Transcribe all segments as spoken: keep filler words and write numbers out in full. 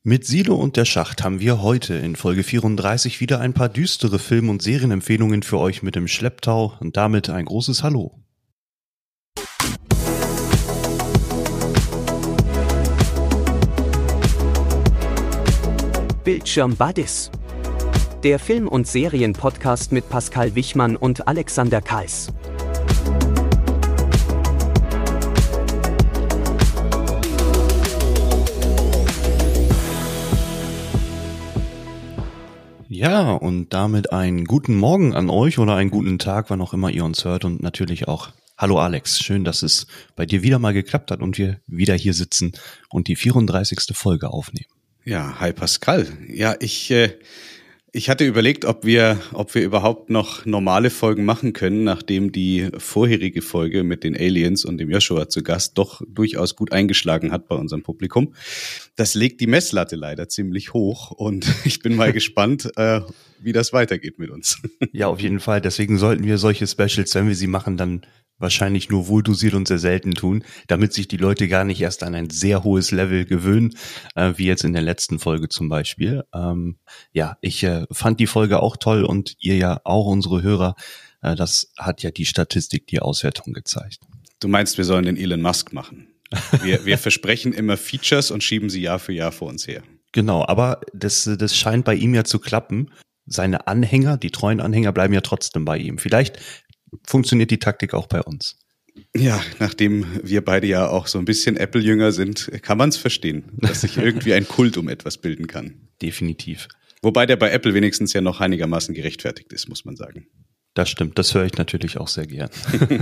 Mit Silo und der Schacht haben wir heute in Folge vierunddreißig wieder ein paar düstere Film- und Serienempfehlungen für euch mit im Schlepptau und damit ein großes Hallo. Bildschirm Buddies. Der Film- und Serien-Podcast mit Pascal Wichmann und Alexander Kais. Ja, und damit einen guten Morgen an euch oder einen guten Tag, wann auch immer ihr uns hört, und natürlich auch hallo Alex, schön, dass es bei dir wieder mal geklappt hat und wir wieder hier sitzen und die vierunddreißigste Folge aufnehmen. Ja, hi Pascal. Ja, ich äh, ich hatte überlegt, ob wir ob wir überhaupt noch normale Folgen machen können, nachdem die vorherige Folge mit den Aliens und dem Joshua zu Gast doch durchaus gut eingeschlagen hat bei unserem Publikum. Das legt die Messlatte leider ziemlich hoch und ich bin mal gespannt, äh, wie das weitergeht mit uns. Ja, auf jeden Fall. Deswegen sollten wir solche Specials, wenn wir sie machen, dann wahrscheinlich nur wohldosiert und sehr selten tun, damit sich die Leute gar nicht erst an ein sehr hohes Level gewöhnen, äh, wie jetzt in der letzten Folge zum Beispiel. Ähm, ja, ich äh, fand die Folge auch toll und ihr ja auch, unsere Hörer. Äh, das hat ja die Statistik, die Auswertung gezeigt. Du meinst, wir sollen den Elon Musk machen? Wir, wir versprechen immer Features und schieben sie Jahr für Jahr vor uns her. Genau, aber das, das scheint bei ihm ja zu klappen. Seine Anhänger, die treuen Anhänger, bleiben ja trotzdem bei ihm. Vielleicht funktioniert die Taktik auch bei uns. Ja, nachdem wir beide ja auch so ein bisschen Apple-Jünger sind, kann man es verstehen, dass sich irgendwie ein Kult um etwas bilden kann. Definitiv. Wobei der bei Apple wenigstens ja noch einigermaßen gerechtfertigt ist, muss man sagen. Das stimmt, das höre ich natürlich auch sehr gern.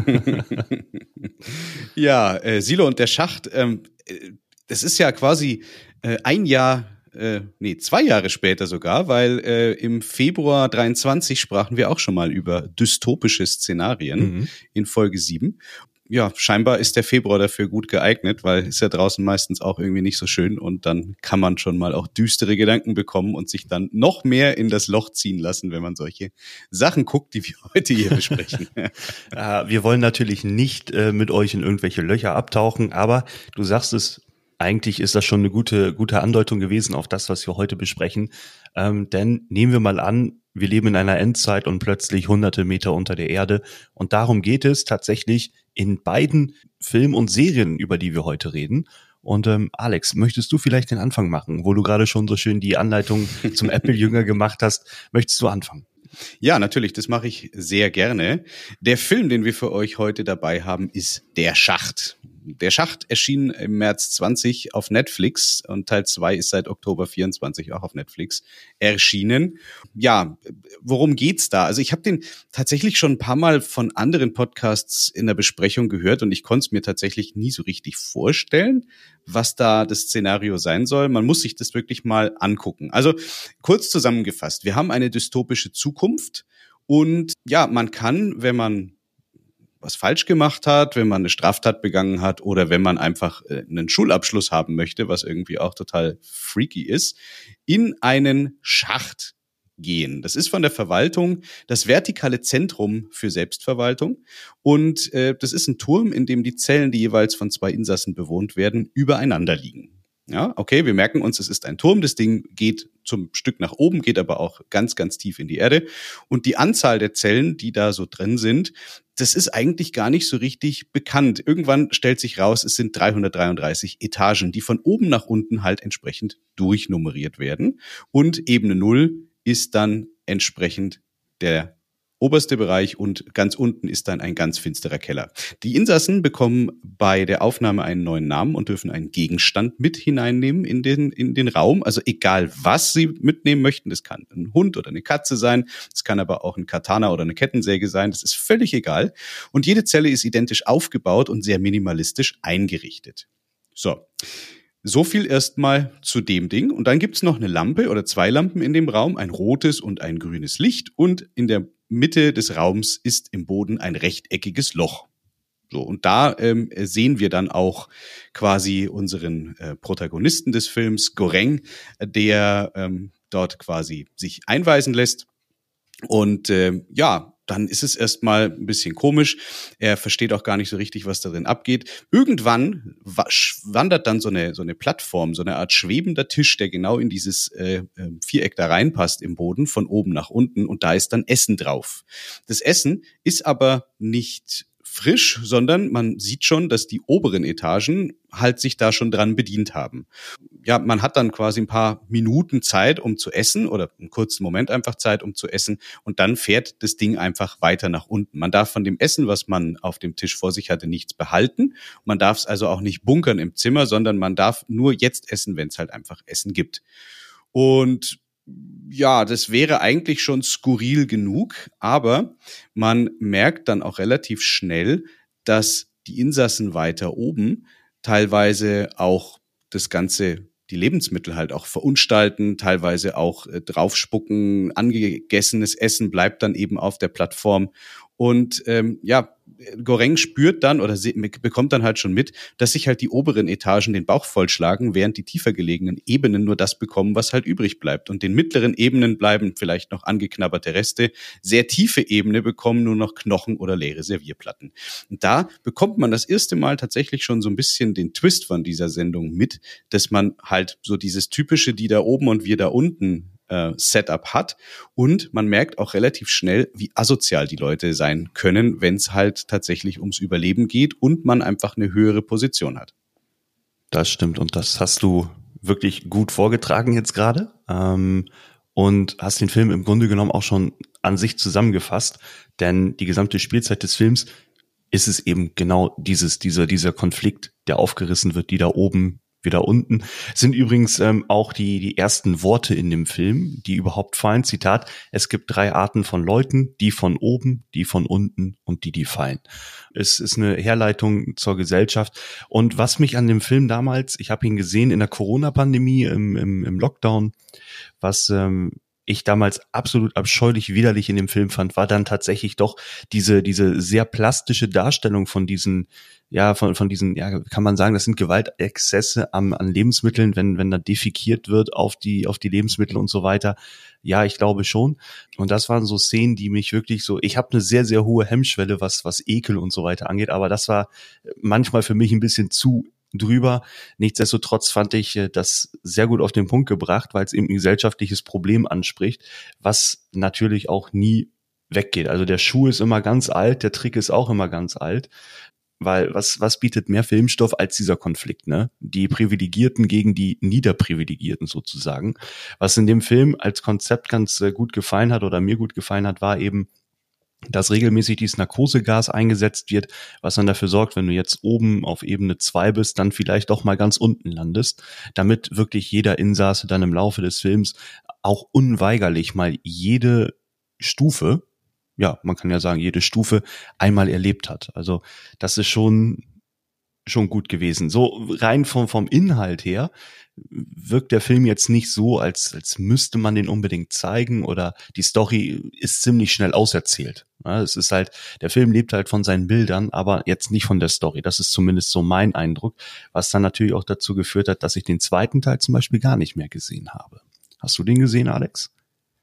Ja, äh, Silo und der Schacht, ähm, äh, das ist ja quasi äh, ein Jahr Äh, nee, zwei Jahre später sogar, weil äh, im Februar dreiundzwanzig sprachen wir auch schon mal über dystopische Szenarien mhm. in Folge sieben. Ja, scheinbar ist der Februar dafür gut geeignet, weil ist ja draußen meistens auch irgendwie nicht so schön und dann kann man schon mal auch düstere Gedanken bekommen und sich dann noch mehr in das Loch ziehen lassen, wenn man solche Sachen guckt, die wir heute hier besprechen. äh, wir wollen natürlich nicht äh, mit euch in irgendwelche Löcher abtauchen, aber du sagst es, eigentlich ist das schon eine gute gute Andeutung gewesen auf das, was wir heute besprechen. Ähm, denn nehmen wir mal an, wir leben in einer Endzeit und plötzlich hunderte Meter unter der Erde. Und darum geht es tatsächlich in beiden Filmen und Serien, über die wir heute reden. Und ähm, Alex, möchtest du vielleicht den Anfang machen, wo du gerade schon so schön die Anleitung zum Apple-Jünger gemacht hast? Möchtest du anfangen? Ja, natürlich, das mache ich sehr gerne. Der Film, den wir für euch heute dabei haben, ist Der Schacht. Der Schacht erschien im März zwanzig auf Netflix und Teil zwei ist seit Oktober vierundzwanzig auch auf Netflix erschienen. Ja, worum geht's da? Also ich habe den tatsächlich schon ein paar Mal von anderen Podcasts in der Besprechung gehört und ich konnte es mir tatsächlich nie so richtig vorstellen, was da das Szenario sein soll. Man muss sich das wirklich mal angucken. Also kurz zusammengefasst, wir haben eine dystopische Zukunft und ja, man kann, wenn man was falsch gemacht hat, wenn man eine Straftat begangen hat oder wenn man einfach äh, einen Schulabschluss haben möchte, was irgendwie auch total freaky ist, in einen Schacht gehen. Das ist von der Verwaltung das vertikale Zentrum für Selbstverwaltung und äh, das ist ein Turm, in dem die Zellen, die jeweils von zwei Insassen bewohnt werden, übereinander liegen. Ja, okay, wir merken uns, es ist ein Turm, das Ding geht zum Stück nach oben, geht aber auch ganz, ganz tief in die Erde. Und die Anzahl der Zellen, die da so drin sind, das ist eigentlich gar nicht so richtig bekannt. Irgendwann stellt sich raus, es sind dreihundertdreiunddreißig Etagen, die von oben nach unten halt entsprechend durchnummeriert werden. Und Ebene null ist dann entsprechend der oberste Bereich und ganz unten ist dann ein ganz finsterer Keller. Die Insassen bekommen bei der Aufnahme einen neuen Namen und dürfen einen Gegenstand mit hineinnehmen in den, in den Raum. Also egal, was sie mitnehmen möchten. Das kann ein Hund oder eine Katze sein. Das kann aber auch ein Katana oder eine Kettensäge sein. Das ist völlig egal. Und jede Zelle ist identisch aufgebaut und sehr minimalistisch eingerichtet. So. So viel erstmal zu dem Ding. Und dann gibt's noch eine Lampe oder zwei Lampen in dem Raum, ein rotes und ein grünes Licht. Und in der Mitte des Raums ist im Boden ein rechteckiges Loch. So, und da ähm, sehen wir dann auch quasi unseren äh, Protagonisten des Films, Goreng, der ähm, dort quasi sich einweisen lässt. Und äh, ja, dann ist es erstmal ein bisschen komisch. Er versteht auch gar nicht so richtig, was darin abgeht. Irgendwann wandert dann so eine so eine Plattform, so eine Art schwebender Tisch, der genau in dieses äh, Viereck da reinpasst im Boden, von oben nach unten. Und da ist dann Essen drauf. Das Essen ist aber nicht frisch, sondern man sieht schon, dass die oberen Etagen halt sich da schon dran bedient haben. Ja, man hat dann quasi ein paar Minuten Zeit, um zu essen oder einen kurzen Moment einfach Zeit, um zu essen und dann fährt das Ding einfach weiter nach unten. Man darf von dem Essen, was man auf dem Tisch vor sich hatte, nichts behalten. Man darf es also auch nicht bunkern im Zimmer, sondern man darf nur jetzt essen, wenn es halt einfach Essen gibt. Und ja, das wäre eigentlich schon skurril genug, aber man merkt dann auch relativ schnell, dass die Insassen weiter oben teilweise auch das Ganze, die Lebensmittel halt auch verunstalten, teilweise auch äh, draufspucken, angegessenes Essen bleibt dann eben auf der Plattform. Und ähm, ja, Goreng spürt dann oder se- bekommt dann halt schon mit, dass sich halt die oberen Etagen den Bauch vollschlagen, während die tiefer gelegenen Ebenen nur das bekommen, was halt übrig bleibt. Und den mittleren Ebenen bleiben vielleicht noch angeknabberte Reste. Sehr tiefe Ebene bekommen nur noch Knochen oder leere Servierplatten. Und da bekommt man das erste Mal tatsächlich schon so ein bisschen den Twist von dieser Sendung mit, dass man halt so dieses typische, die da oben und wir da unten Setup hat und man merkt auch relativ schnell, wie asozial die Leute sein können, wenn es halt tatsächlich ums Überleben geht und man einfach eine höhere Position hat. Das stimmt und das hast du wirklich gut vorgetragen jetzt gerade ähm, und hast den Film im Grunde genommen auch schon an sich zusammengefasst, denn die gesamte Spielzeit des Films ist es eben genau dieses, dieser, dieser Konflikt, der aufgerissen wird, die da oben wieder unten, sind übrigens ähm, auch die die ersten Worte in dem Film, die überhaupt fallen. Zitat, es gibt drei Arten von Leuten, die von oben, die von unten und die, die fallen. Es ist eine Herleitung zur Gesellschaft. Und was mich an dem Film damals, ich habe ihn gesehen in der Corona-Pandemie, im, im, im Lockdown, was ähm, ich damals absolut abscheulich widerlich in dem Film fand, war dann tatsächlich doch diese diese sehr plastische Darstellung von diesen ja von von diesen ja kann man sagen, das sind Gewaltexzesse am an Lebensmitteln, wenn wenn da defekiert wird auf die auf die Lebensmittel und so weiter. Ja, ich glaube schon. Und das waren so Szenen, die mich wirklich so, ich habe eine sehr sehr hohe Hemmschwelle, was was Ekel und so weiter angeht, aber das war manchmal für mich ein bisschen zu drüber. Nichtsdestotrotz fand ich das sehr gut auf den Punkt gebracht, weil es eben ein gesellschaftliches Problem anspricht, was natürlich auch nie weggeht. Also der Schuh ist immer ganz alt, der Trick ist auch immer ganz alt, weil was was bietet mehr Filmstoff als dieser Konflikt, ne? Die Privilegierten gegen die Niederprivilegierten sozusagen. Was in dem Film als Konzept ganz gut gefallen hat oder mir gut gefallen hat, war eben, dass regelmäßig dieses Narkosegas eingesetzt wird, was dann dafür sorgt, wenn du jetzt oben auf Ebene zwei bist, dann vielleicht doch mal ganz unten landest, damit wirklich jeder Insasse dann im Laufe des Films auch unweigerlich mal jede Stufe, ja, man kann ja sagen, jede Stufe einmal erlebt hat. Also das ist schon schon gut gewesen. So rein vom vom Inhalt her wirkt der Film jetzt nicht so, als als müsste man den unbedingt zeigen oder die Story ist ziemlich schnell auserzählt. Ja, es ist halt, der Film lebt halt von seinen Bildern, aber jetzt nicht von der Story. Das ist zumindest so mein Eindruck, was dann natürlich auch dazu geführt hat, dass ich den zweiten Teil zum Beispiel gar nicht mehr gesehen habe. Hast du den gesehen, Alex?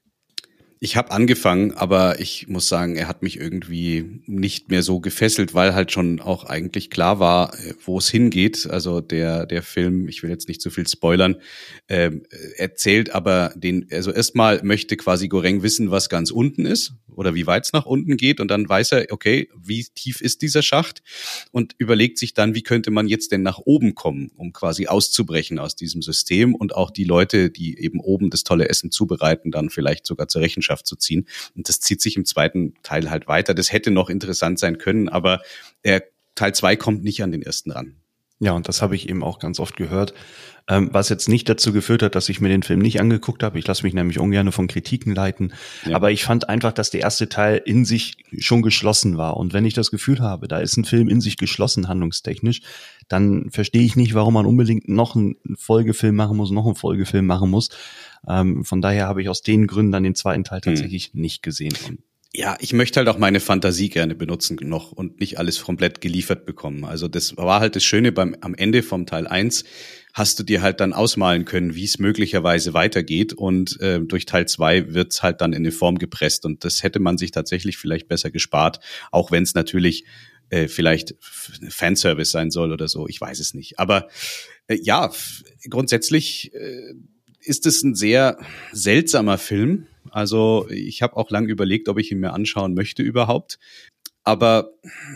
Ich habe angefangen, aber ich muss sagen, er hat mich irgendwie nicht mehr so gefesselt, weil halt schon auch eigentlich klar war, wo es hingeht. Also der der Film, ich will jetzt nicht zu viel spoilern, äh, erzählt aber den, also erstmal möchte quasi Goreng wissen, was ganz unten ist oder wie weit es nach unten geht und dann weiß er, okay, wie tief ist dieser Schacht und überlegt sich dann, wie könnte man jetzt denn nach oben kommen, um quasi auszubrechen aus diesem System und auch die Leute, die eben oben das tolle Essen zubereiten, dann vielleicht sogar zur Rechenschaft zu ziehen. Und das zieht sich im zweiten Teil halt weiter. Das hätte noch interessant sein können, aber der Teil zwei kommt nicht an den ersten ran. Ja, und das habe ich eben auch ganz oft gehört, ähm, was jetzt nicht dazu geführt hat, dass ich mir den Film nicht angeguckt habe. Ich lasse mich nämlich ungern von Kritiken leiten. Ja. Aber ich fand einfach, dass der erste Teil in sich schon geschlossen war. Und wenn ich das Gefühl habe, da ist ein Film in sich geschlossen, handlungstechnisch, dann verstehe ich nicht, warum man unbedingt noch einen Folgefilm machen muss, noch einen Folgefilm machen muss. Ähm, von daher habe ich aus den Gründen dann den zweiten Teil tatsächlich hm. nicht gesehen. Ja, ich möchte halt auch meine Fantasie gerne benutzen noch und nicht alles komplett geliefert bekommen. Also das war halt das Schöne beim am Ende vom Teil eins, hast du dir halt dann ausmalen können, wie es möglicherweise weitergeht und äh, durch Teil zwei wird's halt dann in eine Form gepresst und das hätte man sich tatsächlich vielleicht besser gespart, auch wenn es natürlich äh, vielleicht Fanservice sein soll oder so, ich weiß es nicht. Aber äh, ja, f- grundsätzlich äh, ist es ein sehr seltsamer Film. Also ich habe auch lange überlegt, ob ich ihn mir anschauen möchte überhaupt. Aber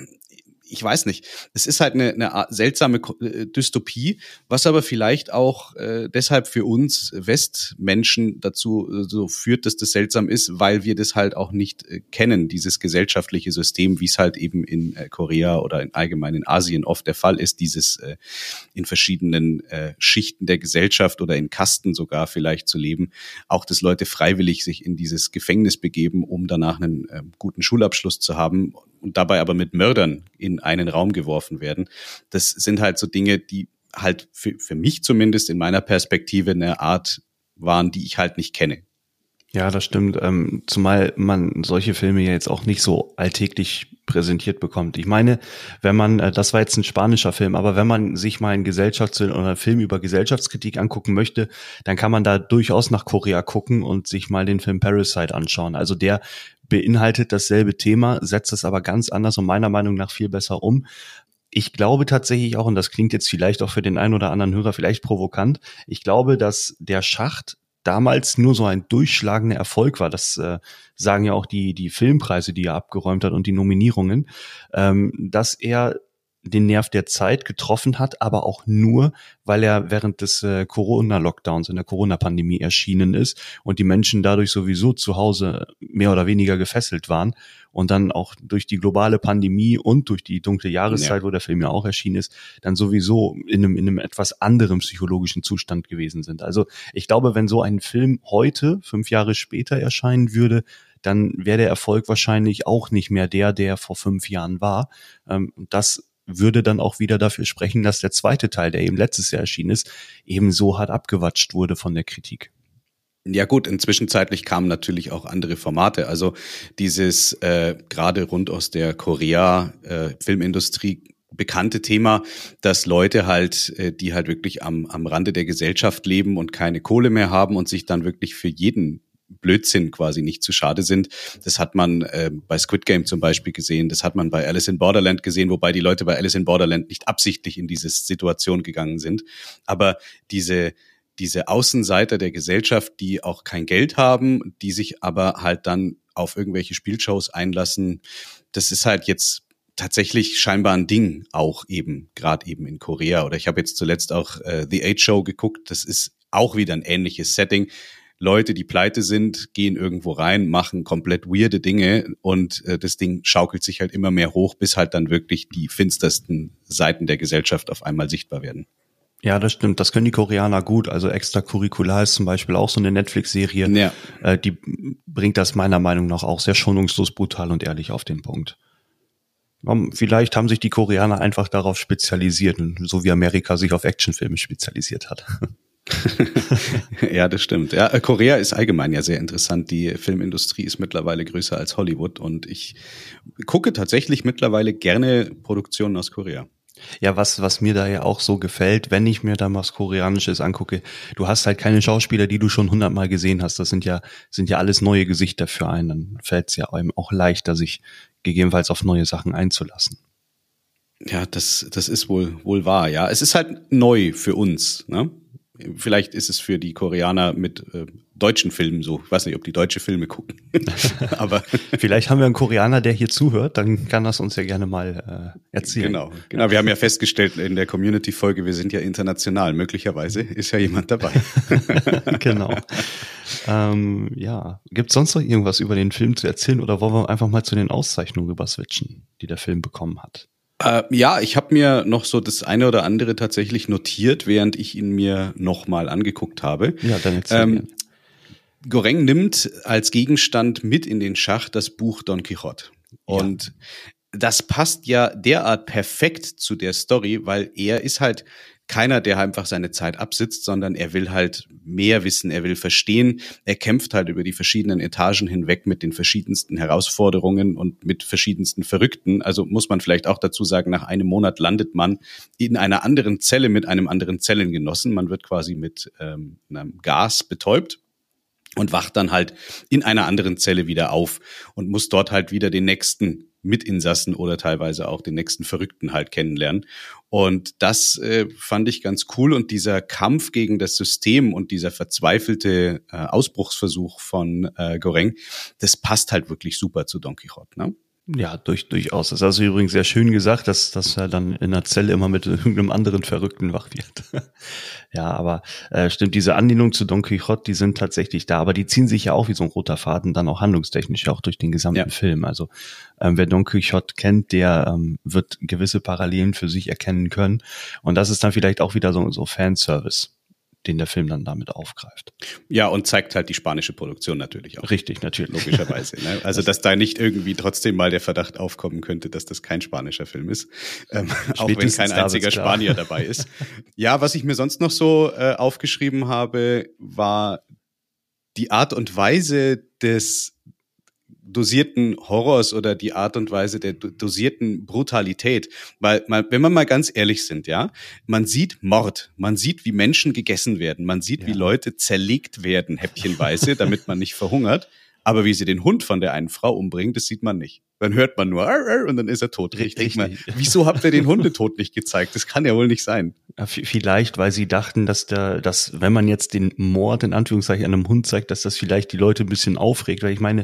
ich weiß nicht. Es ist halt eine, eine Art seltsame Ko- äh, Dystopie, was aber vielleicht auch äh, deshalb für uns Westmenschen dazu äh, so führt, dass das seltsam ist, weil wir das halt auch nicht äh, kennen, dieses gesellschaftliche System, wie es halt eben in äh, Korea oder in allgemein in Asien oft der Fall ist, dieses äh, in verschiedenen äh, Schichten der Gesellschaft oder in Kasten sogar vielleicht zu leben. Auch, dass Leute freiwillig sich in dieses Gefängnis begeben, um danach einen äh, guten Schulabschluss zu haben und dabei aber mit Mördern in einen Raum geworfen werden. Das sind halt so Dinge, die halt für, für mich zumindest in meiner Perspektive eine Art waren, die ich halt nicht kenne. Ja, das stimmt. Ähm, zumal man solche Filme ja jetzt auch nicht so alltäglich präsentiert bekommt. Ich meine, wenn man, äh, das war jetzt ein spanischer Film, aber wenn man sich mal einen Gesellschaftsfilm oder einen Film über Gesellschaftskritik angucken möchte, dann kann man da durchaus nach Korea gucken und sich mal den Film Parasite anschauen. Also der beinhaltet dasselbe Thema, setzt es aber ganz anders und meiner Meinung nach viel besser um. Ich glaube tatsächlich auch, und das klingt jetzt vielleicht auch für den einen oder anderen Hörer vielleicht provokant, ich glaube, dass der Schacht damals nur so ein durchschlagender Erfolg war. Das äh, sagen ja auch die die Filmpreise, die er abgeräumt hat und die Nominierungen, ähm, dass er den Nerv der Zeit getroffen hat, aber auch nur, weil er während des äh, Corona-Lockdowns, in der Corona-Pandemie erschienen ist und die Menschen dadurch sowieso zu Hause mehr oder weniger gefesselt waren und dann auch durch die globale Pandemie und durch die dunkle Jahreszeit, ja, wo der Film ja auch erschienen ist, dann sowieso in einem, in einem etwas anderen psychologischen Zustand gewesen sind. Also ich glaube, wenn so ein Film heute, fünf Jahre später erscheinen würde, dann wäre der Erfolg wahrscheinlich auch nicht mehr der, der vor fünf Jahren war. Ähm, das würde dann auch wieder dafür sprechen, dass der zweite Teil, der eben letztes Jahr erschienen ist, eben so hart abgewatscht wurde von der Kritik. Ja gut, inzwischenzeitlich kamen natürlich auch andere Formate. Also dieses äh, gerade rund aus der Korea-Filmindustrie äh, bekannte Thema, dass Leute halt, äh, die halt wirklich am, am Rande der Gesellschaft leben und keine Kohle mehr haben und sich dann wirklich für jeden Blödsinn quasi nicht zu schade sind. Das hat man äh, bei Squid Game zum Beispiel gesehen, das hat man bei Alice in Borderland gesehen, wobei die Leute bei Alice in Borderland nicht absichtlich in diese Situation gegangen sind. Aber diese diese Außenseiter der Gesellschaft, die auch kein Geld haben, die sich aber halt dann auf irgendwelche Spielshows einlassen, das ist halt jetzt tatsächlich scheinbar ein Ding, auch eben, gerade eben in Korea. Oder ich habe jetzt zuletzt auch äh, The Eight Show geguckt, das ist auch wieder ein ähnliches Setting. Leute, die pleite sind, gehen irgendwo rein, machen komplett weirde Dinge und äh, das Ding schaukelt sich halt immer mehr hoch, bis halt dann wirklich die finstersten Seiten der Gesellschaft auf einmal sichtbar werden. Ja, das stimmt. Das können die Koreaner gut. Also Extracurricular ist zum Beispiel auch so eine Netflix-Serie. Ja. Äh, die bringt das meiner Meinung nach auch sehr schonungslos, brutal und ehrlich auf den Punkt. Vielleicht haben sich die Koreaner einfach darauf spezialisiert, so wie Amerika sich auf Actionfilme spezialisiert hat. Ja, das stimmt. Ja, Korea ist allgemein ja sehr interessant. Die Filmindustrie ist mittlerweile größer als Hollywood und ich gucke tatsächlich mittlerweile gerne Produktionen aus Korea. Ja, was was mir da ja auch so gefällt, wenn ich mir da was Koreanisches angucke, du hast halt keine Schauspieler, die du schon hundertmal gesehen hast. Das sind ja sind ja alles neue Gesichter für einen. Dann fällt es ja einem auch leichter, sich gegebenenfalls auf neue Sachen einzulassen. Ja, das das ist wohl wohl wahr. Ja, es ist halt neu für uns, ne? Vielleicht ist es für die Koreaner mit äh, deutschen Filmen so. Ich weiß nicht, ob die deutsche Filme gucken. Aber vielleicht haben wir einen Koreaner, der hier zuhört. Dann kann das uns ja gerne mal äh, erzählen. Genau, genau. Wir haben ja festgestellt in der Community-Folge, wir sind ja international. Möglicherweise ist ja jemand dabei. Genau. Ähm, ja, gibt es sonst noch irgendwas über den Film zu erzählen oder wollen wir einfach mal zu den Auszeichnungen rüber switchen, die der Film bekommen hat? Äh, ja, ich habe mir noch so das eine oder andere tatsächlich notiert, während ich ihn mir nochmal angeguckt habe. Ja, dann erzähl ähm, Goreng nimmt als Gegenstand mit in den Schacht das Buch Don Quixote. Und ja, das passt ja derart perfekt zu der Story, weil er ist halt keiner, der einfach seine Zeit absitzt, sondern er will halt mehr wissen, er will verstehen. Er kämpft halt über die verschiedenen Etagen hinweg mit den verschiedensten Herausforderungen und mit verschiedensten Verrückten. Also muss man vielleicht auch dazu sagen, nach einem Monat landet man in einer anderen Zelle mit einem anderen Zellengenossen. Man wird quasi mit ähm, einem Gas betäubt und wacht dann halt in einer anderen Zelle wieder auf und muss dort halt wieder den nächsten Mitinsassen oder teilweise auch den nächsten Verrückten halt kennenlernen. Und das äh, fand ich ganz cool. Und dieser Kampf gegen das System und dieser verzweifelte äh, Ausbruchsversuch von äh, Goreng, das passt halt wirklich super zu Don Quixote, ne? Ja, durch, durchaus. Das hast du übrigens sehr schön gesagt, dass, dass er dann in der Zelle immer mit irgendeinem anderen Verrückten wach wird. Ja, aber äh, stimmt, diese Anlehnung zu Don Quixote, die sind tatsächlich da, aber die ziehen sich ja auch wie so ein roter Faden dann auch handlungstechnisch auch durch den gesamten ja. Film. Also ähm, wer Don Quixote kennt, der ähm, wird gewisse Parallelen für sich erkennen können. Und das ist dann vielleicht auch wieder so, so Fanservice, den der Film dann damit aufgreift. Ja, und zeigt halt die spanische Produktion natürlich auch. Richtig, natürlich. Logischerweise. Ne? Also, dass da nicht irgendwie trotzdem mal der Verdacht aufkommen könnte, dass das kein spanischer Film ist. Ähm, auch wenn kein einziger Spanier dabei ist. Ja, was ich mir sonst noch so äh, aufgeschrieben habe, war die Art und Weise des dosierten Horrors oder die Art und Weise der dosierten Brutalität. Weil, wenn wir mal ganz ehrlich sind, ja, man sieht Mord, man sieht, wie Menschen gegessen werden, man sieht, ja. wie Leute zerlegt werden, häppchenweise, damit man nicht verhungert. Aber wie sie den Hund von der einen Frau umbringen, das sieht man nicht. Dann hört man nur arr, arr, und dann ist er tot. Ich denke mal, wieso habt ihr den Hundetod nicht gezeigt? Das kann ja wohl nicht sein. Ja, vielleicht, weil sie dachten, dass der, dass wenn man jetzt den Mord in Anführungszeichen an einem Hund zeigt, dass das vielleicht die Leute ein bisschen aufregt. Weil ich meine,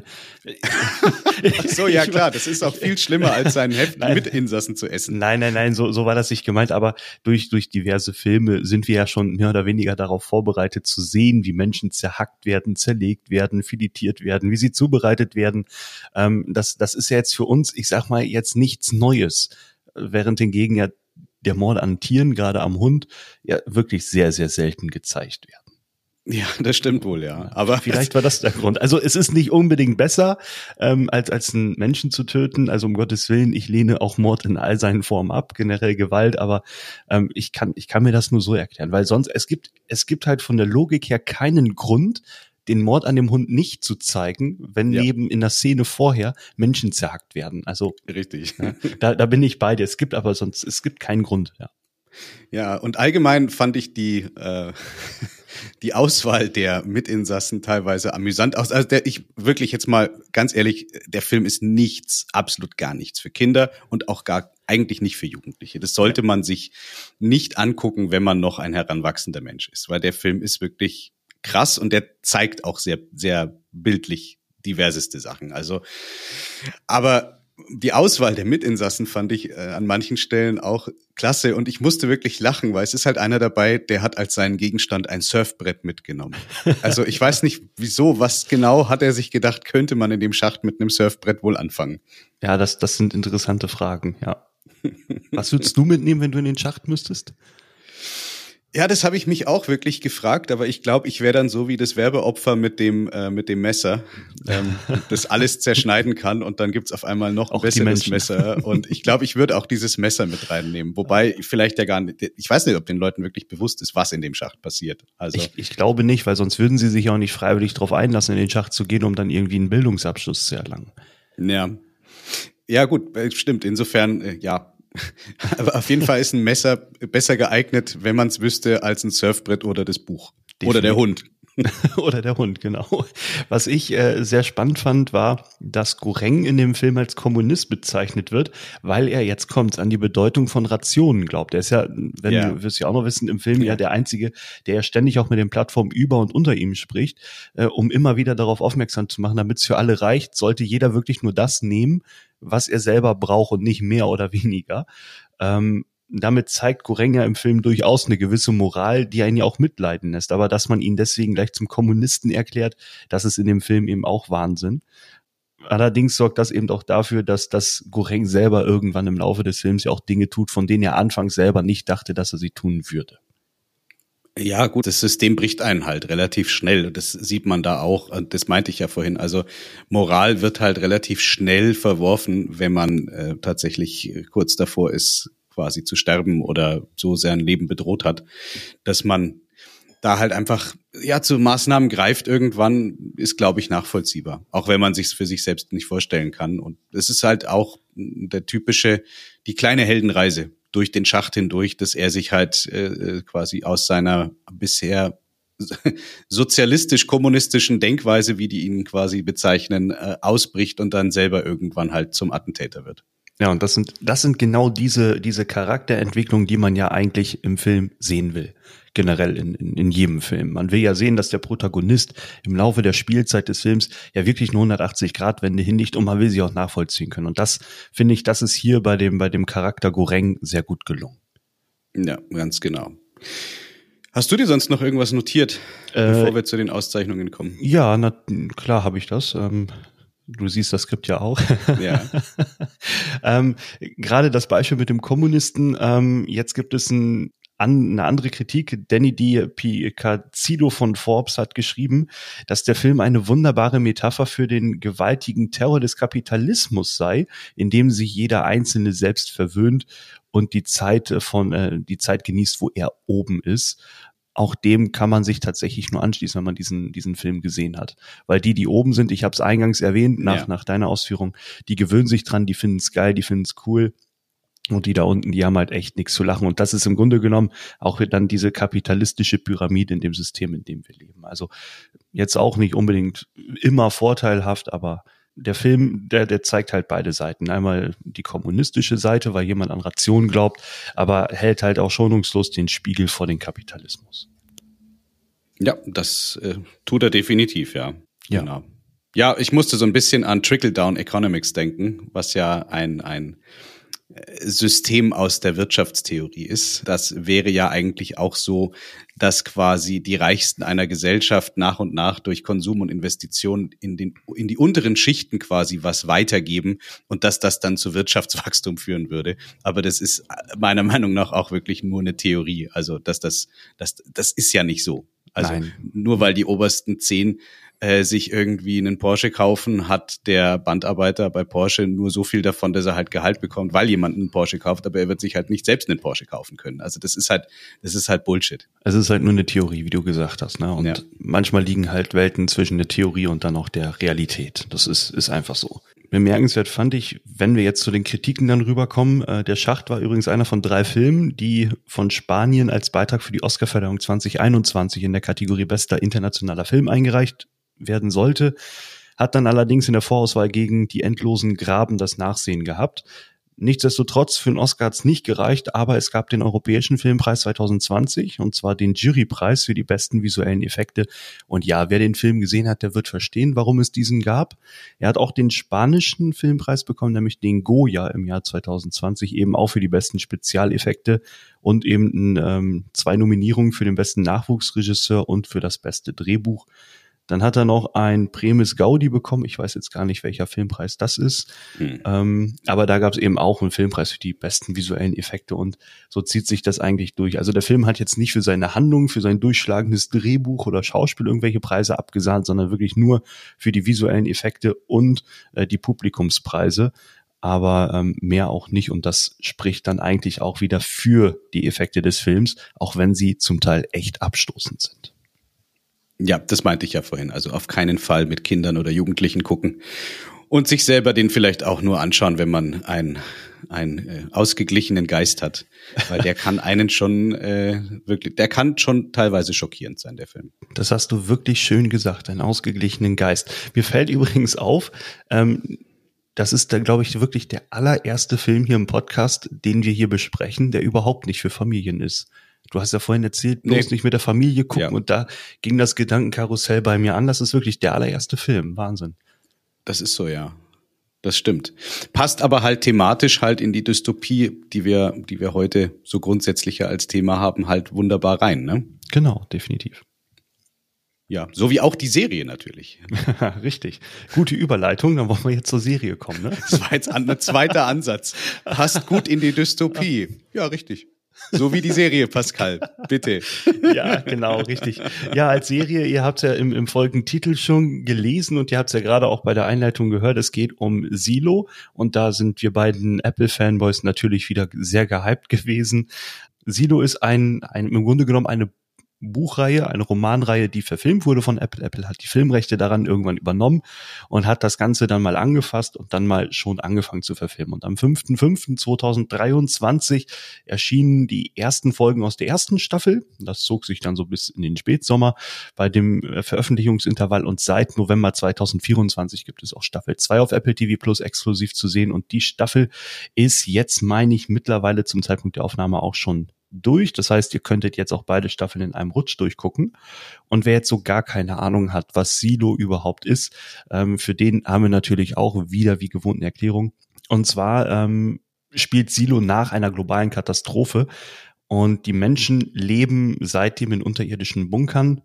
ach so, ja klar, das ist auch viel schlimmer als seinen Heft mit Insassen zu essen. Nein, nein, nein, so so war das nicht gemeint. Aber durch durch diverse Filme sind wir ja schon mehr oder weniger darauf vorbereitet zu sehen, wie Menschen zerhackt werden, zerlegt werden, filetiert werden, wie sie zubereitet werden. Ähm, das das ist ja jetzt für uns, ich sag mal, jetzt nichts Neues, während hingegen ja der Mord an Tieren, gerade am Hund, ja wirklich sehr, sehr selten gezeigt werden. Ja, das stimmt wohl, ja. Aber vielleicht war das der Grund. Also es ist nicht unbedingt besser, ähm, als als einen Menschen zu töten. Also um Gottes Willen, ich lehne auch Mord in all seinen Formen ab, generell Gewalt. Aber ähm, ich kann ich kann mir das nur so erklären, weil sonst es gibt es gibt halt von der Logik her keinen Grund, den Mord an dem Hund nicht zu zeigen, wenn ja. neben in der Szene vorher Menschen zerhackt werden. Also richtig. Ja, da, da bin ich bei dir. Es gibt aber sonst, es gibt keinen Grund. Ja, ja, und allgemein fand ich die äh, die Auswahl der Mitinsassen teilweise amüsant aus. Also der, ich wirklich jetzt mal ganz ehrlich, der Film ist nichts, absolut gar nichts für Kinder und auch gar eigentlich nicht für Jugendliche. Das sollte man sich nicht angucken, wenn man noch ein heranwachsender Mensch ist, weil der Film ist wirklich krass und der zeigt auch sehr, sehr bildlich diverseste Sachen. Also, aber die Auswahl der Mitinsassen fand ich äh, an manchen Stellen auch klasse und ich musste wirklich lachen, weil es ist halt einer dabei, der hat als seinen Gegenstand ein Surfbrett mitgenommen. Also ich weiß nicht wieso, was genau hat er sich gedacht, könnte man in dem Schacht mit einem Surfbrett wohl anfangen? Ja, das, das sind interessante Fragen, ja. Was würdest du mitnehmen, wenn du in den Schacht müsstest? Ja, das habe ich mich auch wirklich gefragt, aber ich glaube, ich wäre dann so wie das Werbeopfer mit dem äh, mit dem Messer, ähm, das alles zerschneiden kann und dann gibt's auf einmal noch ein besseres Messer und ich glaube, ich würde auch dieses Messer mit reinnehmen, wobei vielleicht ja gar nicht, ich weiß nicht, ob den Leuten wirklich bewusst ist, was in dem Schacht passiert. Also ich, ich glaube nicht, weil sonst würden sie sich auch nicht freiwillig darauf einlassen, in den Schacht zu gehen, um dann irgendwie einen Bildungsabschluss zu erlangen. Ja, ja gut, stimmt. Insofern, äh, ja. Aber auf jeden Fall ist ein Messer besser geeignet, wenn man es wüsste, als ein Surfbrett oder das Buch. Definitiv. Oder der Hund. Oder der Hund, genau. Was ich äh, sehr spannend fand, war, dass Goreng in dem Film als Kommunist bezeichnet wird, weil er, jetzt kommt's, an die Bedeutung von Rationen glaubt. Er ist ja, wenn ja. du wirst ja auch noch wissen, im Film ja. ja der Einzige, der ja ständig auch mit den Plattformen über und unter ihm spricht, äh, um immer wieder darauf aufmerksam zu machen, damit es für alle reicht, sollte jeder wirklich nur das nehmen, was er selber braucht und nicht mehr oder weniger. Ähm, damit zeigt Goreng ja im Film durchaus eine gewisse Moral, die einen ja auch mitleiden lässt. Aber dass man ihn deswegen gleich zum Kommunisten erklärt, das ist in dem Film eben auch Wahnsinn. Allerdings sorgt das eben auch dafür, dass das Goreng selber irgendwann im Laufe des Films ja auch Dinge tut, von denen er anfangs selber nicht dachte, dass er sie tun würde. Ja, gut, das System bricht einen halt relativ schnell. Das sieht man da auch. Das meinte ich ja vorhin. Also Moral wird halt relativ schnell verworfen, wenn man äh, tatsächlich kurz davor ist, quasi zu sterben oder so sein Leben bedroht hat, dass man da halt einfach ja zu Maßnahmen greift irgendwann, ist, glaube ich, nachvollziehbar. Auch wenn man sich für sich selbst nicht vorstellen kann. Und es ist halt auch der typische, die kleine Heldenreise durch den Schacht hindurch, dass er sich halt äh, quasi aus seiner bisher sozialistisch-kommunistischen Denkweise, wie die ihn quasi bezeichnen, äh, ausbricht und dann selber irgendwann halt zum Attentäter wird. Ja, und das sind, das sind genau diese, diese Charakterentwicklungen, die man ja eigentlich im Film sehen will. Generell in, in, in jedem Film. Man will ja sehen, dass der Protagonist im Laufe der Spielzeit des Films ja wirklich eine hundertachtzig-Grad-Wende hinlegt und man will sie auch nachvollziehen können. Und das, finde ich, das ist hier bei dem, bei dem Charakter Goreng sehr gut gelungen. Ja, ganz genau. Hast du dir sonst noch irgendwas notiert, äh, bevor wir zu den Auszeichnungen kommen? Ja, na, klar habe ich das. Ähm, Du siehst das Skript ja auch. Ja. ähm, gerade das Beispiel mit dem Kommunisten. Ähm, jetzt gibt es ein, an, eine andere Kritik. Danny Di Picazzillo von Forbes hat geschrieben, dass der Film eine wunderbare Metapher für den gewaltigen Terror des Kapitalismus sei, in dem sich jeder Einzelne selbst verwöhnt und die Zeit von äh, die Zeit genießt, wo er oben ist. Auch dem kann man sich tatsächlich nur anschließen, wenn man diesen diesen Film gesehen hat. Weil die, die oben sind, ich habe es eingangs erwähnt, nach, ja. nach deiner Ausführung, die gewöhnen sich dran, die finden es geil, die finden es cool. Und die da unten, die haben halt echt nichts zu lachen. Und das ist im Grunde genommen auch dann diese kapitalistische Pyramide in dem System, in dem wir leben. Also jetzt auch nicht unbedingt immer vorteilhaft, aber der Film, der, der zeigt halt beide Seiten. Einmal die kommunistische Seite, weil jemand an Rationen glaubt, aber hält halt auch schonungslos den Spiegel vor den Kapitalismus. Ja, das äh, tut er definitiv, ja. Ja. Genau. Ja, ich musste so ein bisschen an Trickle-Down Economics denken, was ja ein, ein System aus der Wirtschaftstheorie ist. Das wäre ja eigentlich auch so, dass quasi die Reichsten einer Gesellschaft nach und nach durch Konsum und Investitionen in den in die unteren Schichten quasi was weitergeben und dass das dann zu Wirtschaftswachstum führen würde. Aber das ist meiner Meinung nach auch wirklich nur eine Theorie. Also dass das das das ist ja nicht so. Also Nein. Nur weil die obersten zehn äh, sich irgendwie einen Porsche kaufen, hat der Bandarbeiter bei Porsche nur so viel davon, dass er halt Gehalt bekommt, weil jemand einen Porsche kauft, aber er wird sich halt nicht selbst einen Porsche kaufen können. Also das ist halt, das ist halt Bullshit. Es ist halt nur eine Theorie, wie du gesagt hast, ne? Und ja. manchmal liegen halt Welten zwischen der Theorie und dann auch der Realität. Das ist, ist einfach so. Bemerkenswert fand ich, wenn wir jetzt zu den Kritiken dann rüberkommen, äh, der Schacht war übrigens einer von drei Filmen, die von Spanien als Beitrag für die Oscarverleihung zwanzig einundzwanzig in der Kategorie bester internationaler Film eingereicht werden sollte, hat dann allerdings in der Vorauswahl gegen Die endlosen Graben das Nachsehen gehabt. Nichtsdestotrotz, für den Oscar hat es nicht gereicht, aber es gab den Europäischen Filmpreis zwanzig zwanzig und zwar den Jurypreis für die besten visuellen Effekte. Und ja, wer den Film gesehen hat, der wird verstehen, warum es diesen gab. Er hat auch den spanischen Filmpreis bekommen, nämlich den Goya im Jahr zwanzig zwanzig, eben auch für die besten Spezialeffekte und eben ähm, zwei Nominierungen für den besten Nachwuchsregisseur und für das beste Drehbuch. Dann hat er noch ein Premis Gaudi bekommen. Ich weiß jetzt gar nicht, welcher Filmpreis das ist. Hm. Ähm, aber da gab es eben auch einen Filmpreis für die besten visuellen Effekte und so zieht sich das eigentlich durch. Also der Film hat jetzt nicht für seine Handlung, für sein durchschlagendes Drehbuch oder Schauspiel irgendwelche Preise abgesahnt, sondern wirklich nur für die visuellen Effekte und äh, die Publikumspreise. Aber ähm, mehr auch nicht. Und das spricht dann eigentlich auch wieder für die Effekte des Films, auch wenn sie zum Teil echt abstoßend sind. Ja, das meinte ich ja vorhin. Also auf keinen Fall mit Kindern oder Jugendlichen gucken und sich selber den vielleicht auch nur anschauen, wenn man einen, einen äh, ausgeglichenen Geist hat. Weil der kann einen schon äh, wirklich, der kann schon teilweise schockierend sein, der Film. Das hast du wirklich schön gesagt, einen ausgeglichenen Geist. Mir fällt übrigens auf, ähm, das ist, da glaube ich, wirklich der allererste Film hier im Podcast, den wir hier besprechen, der überhaupt nicht für Familien ist. Du hast ja vorhin erzählt, bloß nee. nicht mit der Familie gucken ja. Und da ging das Gedankenkarussell bei mir an. Das ist wirklich der allererste Film. Wahnsinn. Das ist so, ja. Das stimmt. Passt aber halt thematisch halt in die Dystopie, die wir, die wir heute so grundsätzlich ja als Thema haben, halt wunderbar rein, ne? Genau, definitiv. Ja, so wie auch die Serie natürlich. Richtig. Gute Überleitung, dann wollen wir jetzt zur Serie kommen, ne? Das war jetzt ein zweiter Ansatz. Passt gut in die Dystopie. Ja, richtig. So wie die Serie, Pascal. Bitte. Ja, genau, richtig. Ja, als Serie, ihr habt ja im, im Folgentitel schon gelesen und ihr habt es ja gerade auch bei der Einleitung gehört, es geht um Silo und da sind wir beiden Apple-Fanboys natürlich wieder sehr gehypt gewesen. Silo ist ein, ein im Grunde genommen eine Buchreihe, eine Romanreihe, die verfilmt wurde von Apple. Apple hat die Filmrechte daran irgendwann übernommen und hat das Ganze dann mal angefasst und dann mal schon angefangen zu verfilmen. Und am fünfter fünfter zweitausenddreiundzwanzig erschienen die ersten Folgen aus der ersten Staffel. Das zog sich dann so bis in den Spätsommer bei dem Veröffentlichungsintervall und seit November zweitausendvierundzwanzig gibt es auch Staffel zwei auf Apple T V Plus exklusiv zu sehen und die Staffel ist jetzt, meine ich, mittlerweile zum Zeitpunkt der Aufnahme auch schon durch. Das heißt, ihr könntet jetzt auch beide Staffeln in einem Rutsch durchgucken. Und wer jetzt so gar keine Ahnung hat, was Silo überhaupt ist, ähm, für den haben wir natürlich auch wieder wie gewohnt eine Erklärung. Und zwar ähm, spielt Silo nach einer globalen Katastrophe und die Menschen leben seitdem in unterirdischen Bunkern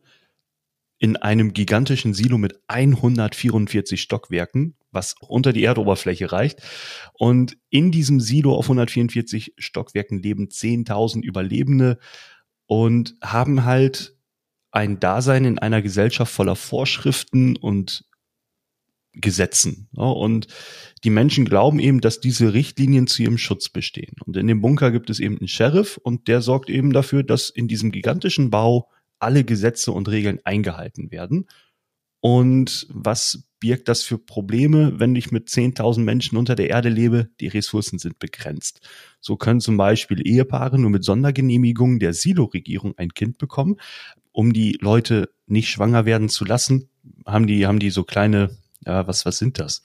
in einem gigantischen Silo mit hundertvierundvierzig Stockwerken, was unter die Erdoberfläche reicht. Und in diesem Silo auf hundertvierundvierzig Stockwerken leben zehntausend Überlebende und haben halt ein Dasein in einer Gesellschaft voller Vorschriften und Gesetzen. Und die Menschen glauben eben, dass diese Richtlinien zu ihrem Schutz bestehen. Und in dem Bunker gibt es eben einen Sheriff und der sorgt eben dafür, dass in diesem gigantischen Bau alle Gesetze und Regeln eingehalten werden. Und was birgt das für Probleme, wenn ich mit zehntausend Menschen unter der Erde lebe? Die Ressourcen sind begrenzt. So können zum Beispiel Ehepaare nur mit Sondergenehmigung der Silo-Regierung ein Kind bekommen. Um die Leute nicht schwanger werden zu lassen, haben die, haben die so kleine, ja, was, was sind das?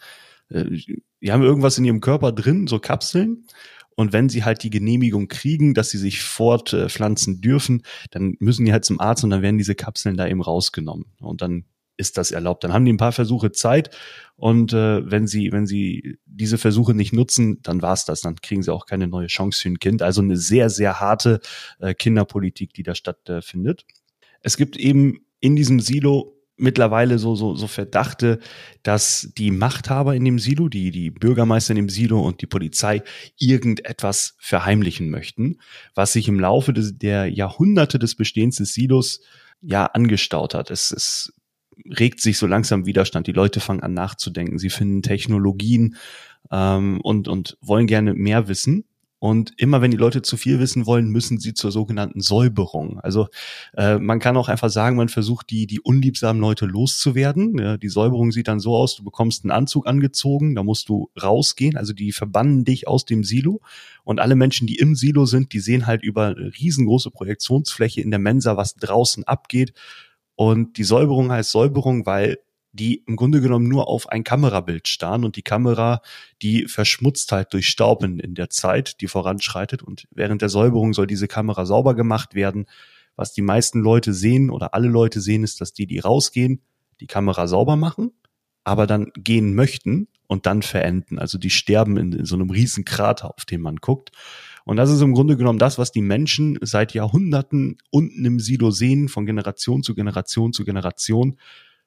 Die haben irgendwas in ihrem Körper drin, so Kapseln. Und wenn sie halt die Genehmigung kriegen, dass sie sich fortpflanzen dürfen, dann müssen die halt zum Arzt und dann werden diese Kapseln da eben rausgenommen. Und dann ist das erlaubt. Dann haben die ein paar Versuche Zeit und äh, wenn sie wenn sie diese Versuche nicht nutzen, dann war's das. Dann kriegen sie auch keine neue Chance für ein Kind. Also eine sehr, sehr harte äh, Kinderpolitik, die da stattfindet. Es gibt eben in diesem Silo mittlerweile so so so Verdachte, dass die Machthaber in dem Silo, die die Bürgermeister in dem Silo und die Polizei irgendetwas verheimlichen möchten, was sich im Laufe des, der Jahrhunderte des Bestehens des Silos ja angestaut hat. Es es regt sich so langsam Widerstand. Die Leute fangen an nachzudenken. Sie finden Technologien ähm, und und wollen gerne mehr wissen. Und immer wenn die Leute zu viel wissen wollen, müssen sie zur sogenannten Säuberung. Also äh, man kann auch einfach sagen, man versucht die die unliebsamen Leute loszuwerden. Ja, die Säuberung sieht dann so aus, du bekommst einen Anzug angezogen, da musst du rausgehen. Also die verbannen dich aus dem Silo. Und alle Menschen, die im Silo sind, die sehen halt über eine riesengroße Projektionsfläche in der Mensa, was draußen abgeht. Und die Säuberung heißt Säuberung, weil die im Grunde genommen nur auf ein Kamerabild starren und die Kamera, die verschmutzt halt durch Staub in, in der Zeit, die voranschreitet und während der Säuberung soll diese Kamera sauber gemacht werden. Was die meisten Leute sehen oder alle Leute sehen, ist, dass die, die rausgehen, die Kamera sauber machen, aber dann gehen möchten und dann verenden. Also die sterben in, in so einem riesen Krater, auf den man guckt. Und das ist im Grunde genommen das, was die Menschen seit Jahrhunderten unten im Silo sehen, von Generation zu Generation zu Generation.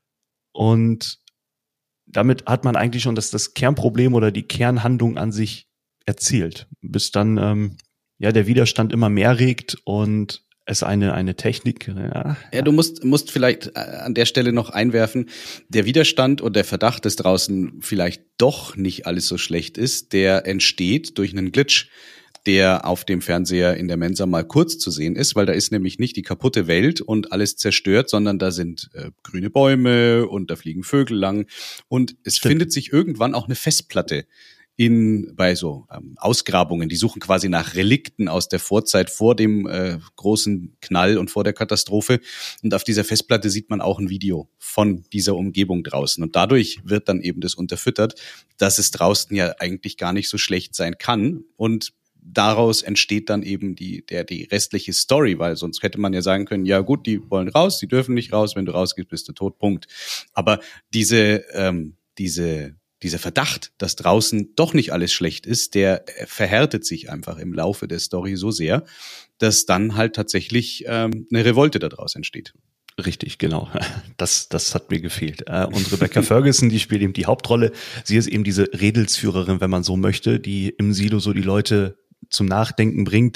Und damit hat man eigentlich schon das, das Kernproblem oder die Kernhandlung an sich erzählt, bis dann ähm, ja der Widerstand immer mehr regt und es eine eine Technik. Ja, ja, du musst musst vielleicht an der Stelle noch einwerfen, der Widerstand und der Verdacht, dass draußen vielleicht doch nicht alles so schlecht ist, der entsteht durch einen Glitch, der auf dem Fernseher in der Mensa mal kurz zu sehen ist, weil da ist nämlich nicht die kaputte Welt und alles zerstört, sondern da sind äh, grüne Bäume und da fliegen Vögel lang und es Stimmt. findet sich irgendwann auch eine Festplatte in bei so ähm, Ausgrabungen. Die suchen quasi nach Relikten aus der Vorzeit vor dem äh, großen Knall und vor der Katastrophe und auf dieser Festplatte sieht man auch ein Video von dieser Umgebung draußen und dadurch wird dann eben das unterfüttert, dass es draußen ja eigentlich gar nicht so schlecht sein kann und daraus entsteht dann eben die der die restliche Story, weil sonst hätte man ja sagen können, ja gut, die wollen raus, die dürfen nicht raus, wenn du rausgehst, bist du tot, Punkt. Aber diese ähm, diese dieser Verdacht, dass draußen doch nicht alles schlecht ist, der verhärtet sich einfach im Laufe der Story so sehr, dass dann halt tatsächlich ähm, eine Revolte daraus entsteht. Richtig, genau. Das, das hat mir gefehlt. Und Rebecca Ferguson, die spielt eben die Hauptrolle. Sie ist eben diese Redelsführerin, wenn man so möchte, die im Silo so die Leute zum Nachdenken bringt,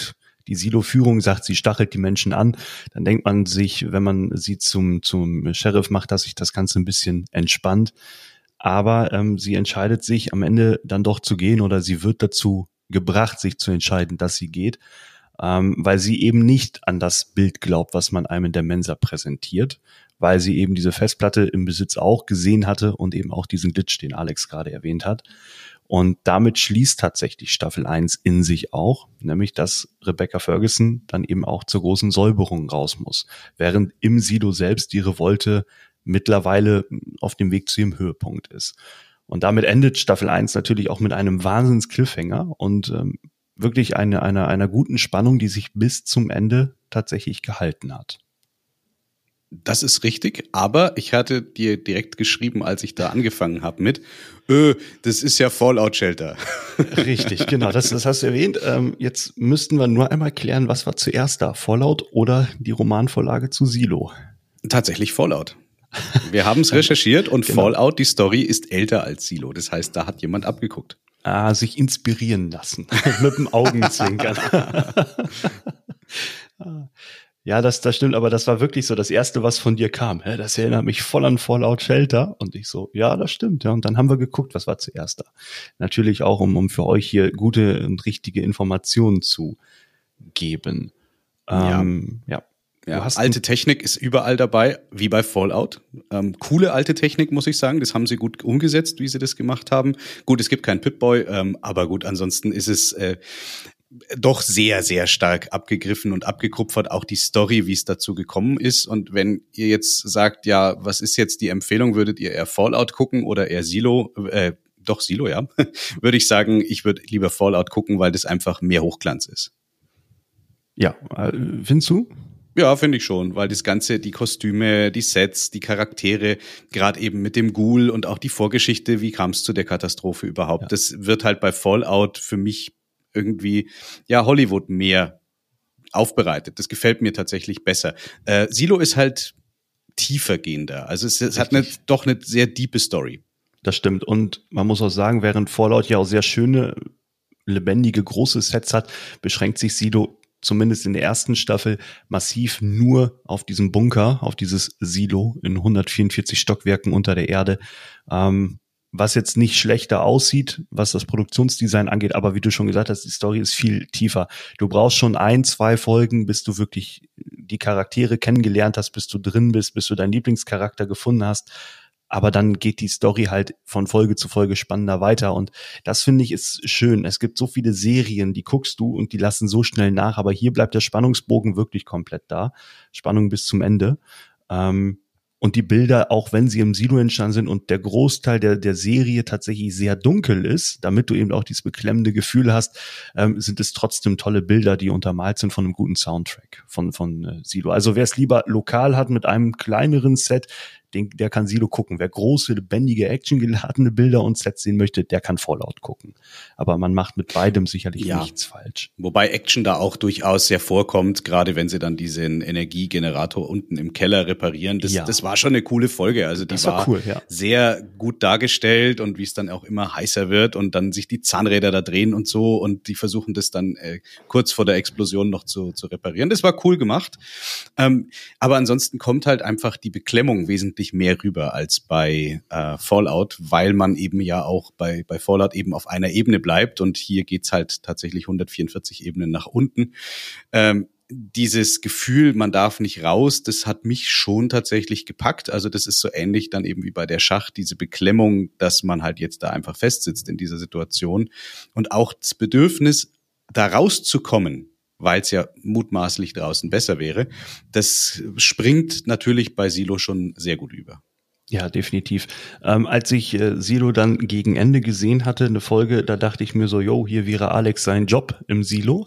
die Silo-Führung sagt, sie stachelt die Menschen an, dann denkt man sich, wenn man sie zum zum Sheriff macht, dass sich das Ganze ein bisschen entspannt. Aber ähm, sie entscheidet sich am Ende dann doch zu gehen oder sie wird dazu gebracht, sich zu entscheiden, dass sie geht, ähm, weil sie eben nicht an das Bild glaubt, was man einem in der Mensa präsentiert, weil sie eben diese Festplatte im Besitz auch gesehen hatte und eben auch diesen Glitch, den Alex gerade erwähnt hat. Und damit schließt tatsächlich Staffel eins in sich auch, nämlich dass Rebecca Ferguson dann eben auch zur großen Säuberung raus muss, während im Silo selbst die Revolte mittlerweile auf dem Weg zu ihrem Höhepunkt ist. Und damit endet Staffel eins natürlich auch mit einem Wahnsinns-Cliffhanger und ähm, wirklich eine, einer, einer guten Spannung, die sich bis zum Ende tatsächlich gehalten hat. Das ist richtig, aber ich hatte dir direkt geschrieben, als ich da angefangen habe mit, öh, das ist ja Fallout Shelter. Richtig, genau, das, das hast du erwähnt. Ähm, jetzt müssten wir nur einmal klären, was war zuerst da, Fallout oder die Romanvorlage zu Silo? Tatsächlich Fallout. Wir haben es recherchiert und genau. Fallout, die Story, ist älter als Silo. Das heißt, da hat jemand abgeguckt. Ah, sich inspirieren lassen. Mit dem Augenzwinkern. Ja, das, das stimmt, aber das war wirklich so das Erste, was von dir kam. Das erinnert mich voll an Fallout Shelter. Und ich so, ja, das stimmt. Ja, und dann haben wir geguckt, was war zuerst da. Natürlich auch, um, um für euch hier gute und richtige Informationen zu geben. Ähm, ja. ja. Ja, alte Technik ist überall dabei, wie bei Fallout. Ähm, coole alte Technik, muss ich sagen. Das haben sie gut umgesetzt, wie sie das gemacht haben. Gut, es gibt keinen Pip-Boy, ähm, aber gut, ansonsten ist es äh, doch sehr, sehr stark abgegriffen und abgekupfert. Auch die Story, wie es dazu gekommen ist. Und wenn ihr jetzt sagt, ja, was ist jetzt die Empfehlung? Würdet ihr eher Fallout gucken oder eher Silo? Äh, doch, Silo, ja. Würde ich sagen, ich würde lieber Fallout gucken, weil das einfach mehr Hochglanz ist. Ja, äh, findest du? Ja, finde ich schon, weil das Ganze, die Kostüme, die Sets, die Charaktere, gerade eben mit dem Ghoul und auch die Vorgeschichte, wie kam es zu der Katastrophe überhaupt, ja. Das wird halt bei Fallout für mich irgendwie, ja, Hollywood mehr aufbereitet. Das gefällt mir tatsächlich besser. Äh, Silo ist halt tiefergehender, also es, es hat eine, doch eine sehr diepe Story. Das stimmt und man muss auch sagen, während Fallout ja auch sehr schöne, lebendige, große Sets hat, beschränkt sich Silo zumindest in der ersten Staffel massiv nur auf diesen Bunker, auf dieses Silo in hundertvierundvierzig Stockwerken unter der Erde, ähm, was jetzt nicht schlechter aussieht, was das Produktionsdesign angeht, aber wie du schon gesagt hast, die Story ist viel tiefer. Du brauchst schon ein, zwei Folgen, bis du wirklich die Charaktere kennengelernt hast, bis du drin bist, bis du deinen Lieblingscharakter gefunden hast. Aber dann geht die Story halt von Folge zu Folge spannender weiter und das finde ich ist schön. Es gibt so viele Serien, die guckst du und die lassen so schnell nach, aber hier bleibt der Spannungsbogen wirklich komplett da. Spannung bis zum Ende. Ähm, und die Bilder, auch wenn sie im Silo entstanden sind und der Großteil der, der Serie tatsächlich sehr dunkel ist, damit du eben auch dieses beklemmende Gefühl hast, ähm, sind es trotzdem tolle Bilder, die untermalt sind von einem guten Soundtrack von, von äh, Silo. Also wer es lieber lokal hat mit einem kleineren Set, Den, der kann Silo gucken. Wer große, lebendige, actiongeladene Bilder und Sets sehen möchte, der kann Fallout gucken. Aber man macht mit beidem sicherlich ja. nichts falsch. Wobei Action da auch durchaus sehr vorkommt, gerade wenn sie dann diesen Energiegenerator unten im Keller reparieren. Das, ja. das war schon eine coole Folge. Also die das war, war cool, ja. sehr gut dargestellt und wie es dann auch immer heißer wird und dann sich die Zahnräder da drehen und so und die versuchen das dann äh, kurz vor der Explosion noch zu, zu reparieren. Das war cool gemacht. Ähm, aber ansonsten kommt halt einfach die Beklemmung wesentlich mehr rüber als bei äh, Fallout, weil man eben ja auch bei bei Fallout eben auf einer Ebene bleibt und hier geht's halt tatsächlich hundertvierundvierzig Ebenen nach unten. Ähm, dieses Gefühl, man darf nicht raus, das hat mich schon tatsächlich gepackt. Also das ist so ähnlich dann eben wie bei der Schacht, diese Beklemmung, dass man halt jetzt da einfach festsitzt in dieser Situation und auch das Bedürfnis, da rauszukommen, weil es ja mutmaßlich draußen besser wäre. Das springt natürlich bei Silo schon sehr gut über. Ja, definitiv. Ähm, als ich äh, Silo dann gegen Ende gesehen hatte, eine Folge, da dachte ich mir so, yo, hier wäre Alex sein Job im Silo.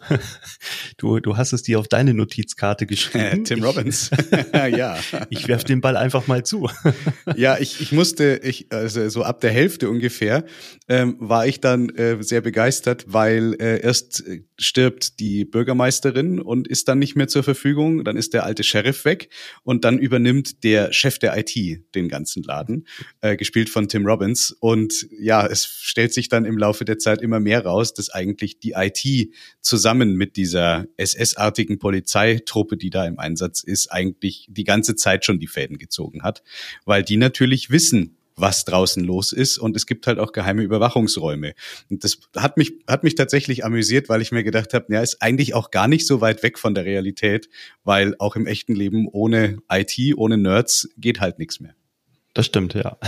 Du, du hast es dir auf deine Notizkarte geschrieben. Äh, Tim Robbins. Ja. Ich werf den Ball einfach mal zu. Ja, ich, ich musste, ich, also so ab der Hälfte ungefähr, ähm, war ich dann äh, sehr begeistert, weil äh, erst stirbt die Bürgermeisterin und ist dann nicht mehr zur Verfügung. Dann ist der alte Sheriff weg und dann übernimmt der Chef der I T den ganzen Laden, äh, gespielt von Tim Robbins. Und ja, es stellt sich dann im Laufe der Zeit immer mehr raus, dass eigentlich die I T zusammen mit dieser S S-artigen Polizeitruppe, die da im Einsatz ist, eigentlich die ganze Zeit schon die Fäden gezogen hat, weil die natürlich wissen, was draußen los ist, und es gibt halt auch geheime Überwachungsräume. Und das hat mich hat mich tatsächlich amüsiert, weil ich mir gedacht habe, ja, ist eigentlich auch gar nicht so weit weg von der Realität, weil auch im echten Leben ohne I T, ohne Nerds geht halt nichts mehr. Das stimmt, ja.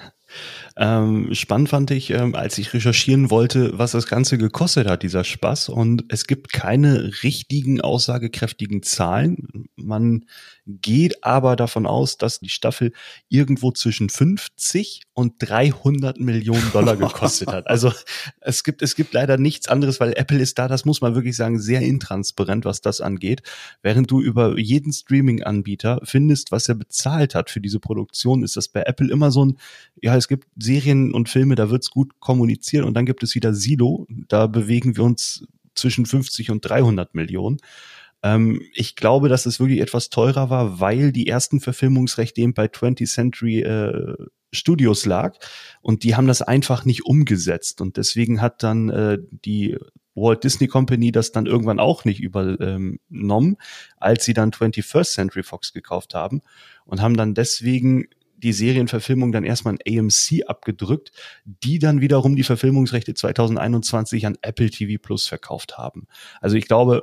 Ähm, spannend fand ich, ähm, als ich recherchieren wollte, was das Ganze gekostet hat, dieser Spaß. Und es gibt keine richtigen, aussagekräftigen Zahlen. Man geht aber davon aus, dass die Staffel irgendwo zwischen fünfzig und dreihundert Millionen Dollar gekostet hat. Also es gibt, es gibt leider nichts anderes, weil Apple ist da, das muss man wirklich sagen, sehr intransparent, was das angeht. Während du über jeden Streaming-Anbieter findest, was er bezahlt hat für diese Produktion, ist das bei Apple immer so ein, ja, es gibt Serien und Filme, da wird's gut kommuniziert, und dann gibt es wieder Silo, da bewegen wir uns zwischen fünfzig und dreihundert Millionen. Ähm, ich glaube, dass es wirklich etwas teurer war, weil die ersten Verfilmungsrechte eben bei twentieth Century äh, Studios lag, und die haben das einfach nicht umgesetzt, und deswegen hat dann äh, die Walt Disney Company das dann irgendwann auch nicht übernommen, als sie dann twenty-first Century Fox gekauft haben, und haben dann deswegen die Serienverfilmung dann erstmal an A M C abgedrückt, die dann wiederum die Verfilmungsrechte zwanzig einundzwanzig an Apple T V Plus verkauft haben. Also ich glaube,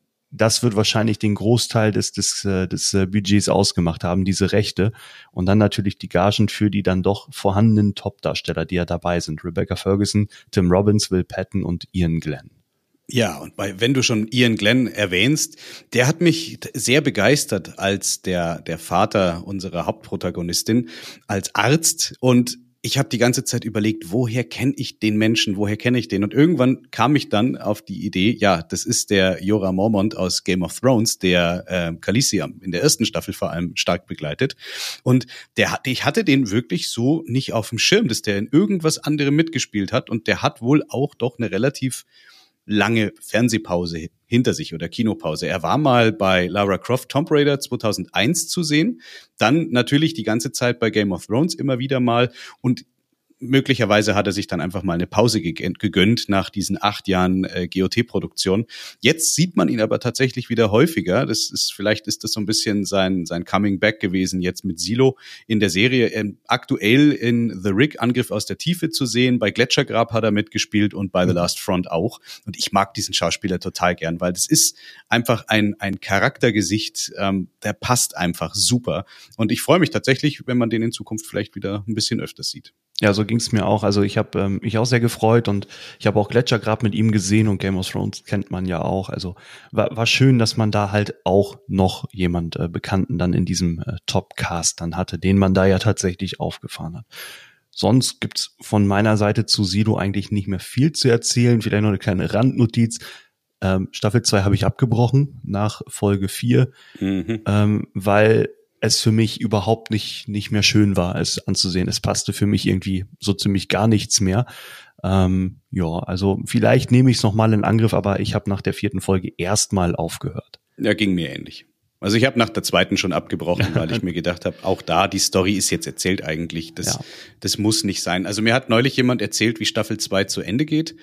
das wird wahrscheinlich den Großteil des, des, des Budgets ausgemacht haben, diese Rechte. Und dann natürlich die Gagen für die dann doch vorhandenen Top-Darsteller, die ja dabei sind. Rebecca Ferguson, Tim Robbins, Will Patton und Ian Glenn. Ja, und bei, wenn du schon Ian Glenn erwähnst, der hat mich sehr begeistert als der, der Vater unserer Hauptprotagonistin, als Arzt. Und ich habe die ganze Zeit überlegt, woher kenne ich den Menschen, woher kenne ich den? Und irgendwann kam ich dann auf die Idee, ja, das ist der Jorah Mormont aus Game of Thrones, der äh, Khaleesi in der ersten Staffel vor allem stark begleitet. Und der hat, ich hatte den wirklich so nicht auf dem Schirm, dass der in irgendwas anderem mitgespielt hat. Und der hat wohl auch doch eine relativ lange Fernsehpause hinter sich oder Kinopause. Er war mal bei Lara Croft Tomb Raider zweitausendeins zu sehen, dann natürlich die ganze Zeit bei Game of Thrones immer wieder mal, und möglicherweise hat er sich dann einfach mal eine Pause gegönnt nach diesen acht Jahren äh, G O T-Produktion. Jetzt sieht man ihn aber tatsächlich wieder häufiger. Das ist, vielleicht ist das so ein bisschen sein, sein Coming Back gewesen, jetzt mit Silo in der Serie. Ähm, aktuell in The Rig, Angriff aus der Tiefe zu sehen. Bei Gletschergrab hat er mitgespielt und bei The Last Front auch. Und ich mag diesen Schauspieler total gern, weil das ist einfach ein, ein Charaktergesicht, ähm, der passt einfach super. Und ich freue mich tatsächlich, wenn man den in Zukunft vielleicht wieder ein bisschen öfters sieht. Ja, so ging's mir auch. Also ich habe ähm, mich auch sehr gefreut, und ich habe auch Gletschergrab mit ihm gesehen, und Game of Thrones kennt man ja auch. Also war, war schön, dass man da halt auch noch jemand äh, Bekannten dann in diesem äh, Top-Cast dann hatte, den man da ja tatsächlich aufgefahren hat. Sonst gibt's von meiner Seite zu Silo eigentlich nicht mehr viel zu erzählen. Vielleicht noch eine kleine Randnotiz. Ähm, Staffel zwei habe ich abgebrochen nach Folge vier, mhm. ähm, weil es für mich überhaupt nicht nicht mehr schön war, es anzusehen. Es passte für mich irgendwie so ziemlich gar nichts mehr. Ähm, ja, also vielleicht nehme ich es nochmal in Angriff, aber ich habe nach der vierten Folge erstmal aufgehört. Ja, ging mir ähnlich. Also ich habe nach der zweiten schon abgebrochen, weil ich mir gedacht habe, auch da, die Story ist jetzt erzählt eigentlich. Das, ja. das muss nicht sein. Also mir hat neulich jemand erzählt, wie Staffel zwei zu Ende geht.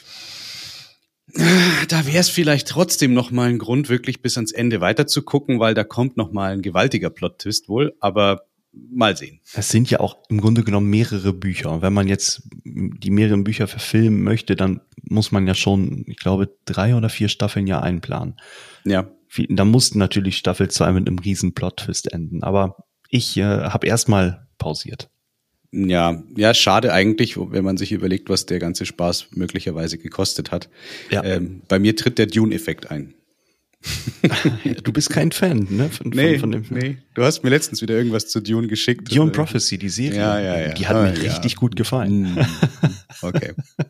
Da wäre es vielleicht trotzdem noch mal ein Grund, wirklich bis ans Ende weiter zu gucken, weil da kommt noch mal ein gewaltiger Plot-Twist wohl, aber mal sehen. Es sind ja auch im Grunde genommen mehrere Bücher. Und wenn man jetzt die mehreren Bücher verfilmen möchte, dann muss man ja schon, ich glaube, drei oder vier Staffeln ja einplanen. Ja. Da mussten natürlich Staffel zwei mit einem riesen Plot-Twist enden. Aber ich äh, habe erstmal pausiert. Ja, ja, schade eigentlich, wenn man sich überlegt, was der ganze Spaß möglicherweise gekostet hat. Ja. Ähm, bei mir tritt der Dune-Effekt ein. Du bist kein Fan, ne? Von, nee, von, von dem nee. Du hast mir letztens wieder irgendwas zu Dune geschickt. Dune Prophecy, die Serie. Ja, ja, ja. Die hat ah, mir ja. richtig gut gefallen. Okay.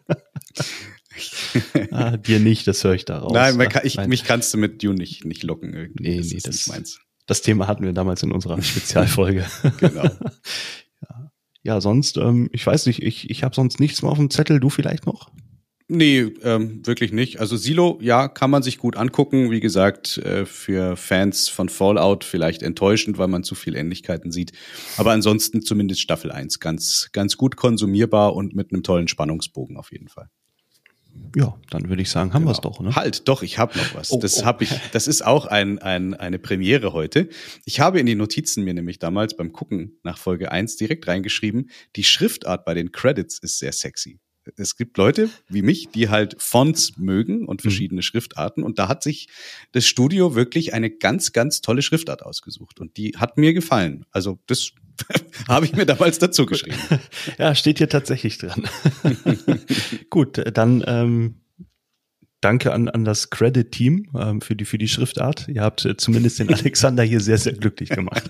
ah, dir nicht, das höre ich daraus. Nein, kann, ich, Nein, mich kannst du mit Dune nicht, nicht locken. Irgendwie. Nee, das nee, ist das nicht meins. Das Thema hatten wir damals in unserer Spezialfolge. Genau. Ja, sonst, ähm, ich weiß nicht, ich, ich habe sonst nichts mehr auf dem Zettel. Du vielleicht noch? Nee, ähm, wirklich nicht. Also Silo, ja, kann man sich gut angucken. Wie gesagt, äh, für Fans von Fallout vielleicht enttäuschend, weil man zu viele Ähnlichkeiten sieht. Aber ansonsten zumindest Staffel eins ganz, ganz gut konsumierbar und mit einem tollen Spannungsbogen auf jeden Fall. Ja, dann würde ich sagen, haben Genau. wir es doch, ne? Halt, doch, ich habe noch was. Oh, das oh. habe ich. Das ist auch ein, ein, eine Premiere heute. Ich habe in die Notizen mir nämlich damals beim Gucken nach Folge eins direkt reingeschrieben, die Schriftart bei den Credits ist sehr sexy. Es gibt Leute wie mich, die halt Fonts mögen und verschiedene mhm. Schriftarten. Und da hat sich das Studio wirklich eine ganz, ganz tolle Schriftart ausgesucht. Und die hat mir gefallen. Also das habe ich mir damals dazu geschrieben. Ja, steht hier tatsächlich dran. Gut, dann ähm, danke an, an das Credit-Team ähm, für die für die Schriftart. Ihr habt äh, zumindest den Alexander hier sehr, sehr glücklich gemacht.